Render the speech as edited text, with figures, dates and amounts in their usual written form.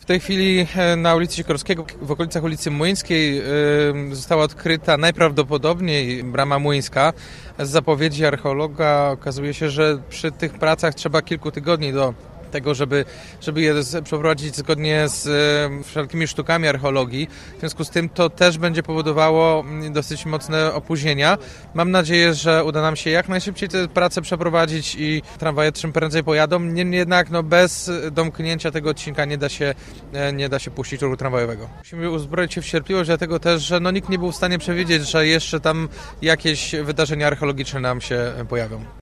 W tej chwili na ulicy Sikorskiego, w okolicach ulicy Młyńskiej została odkryta najprawdopodobniej brama młyńska. Z zapowiedzi archeologa okazuje się, że przy tych pracach trzeba kilku tygodni do tego, żeby je przeprowadzić zgodnie z wszelkimi sztukami archeologii. W związku z tym to też będzie powodowało dosyć mocne opóźnienia. Mam nadzieję, że uda nam się jak najszybciej te prace przeprowadzić i tramwaje czym prędzej pojadą. Niemniej jednak bez domknięcia tego odcinka nie da się puścić ruchu tramwajowego. Musimy uzbroić się w cierpliwość, dlatego też, że nikt nie był w stanie przewidzieć, że jeszcze tam jakieś wydarzenia archeologiczne nam się pojawią.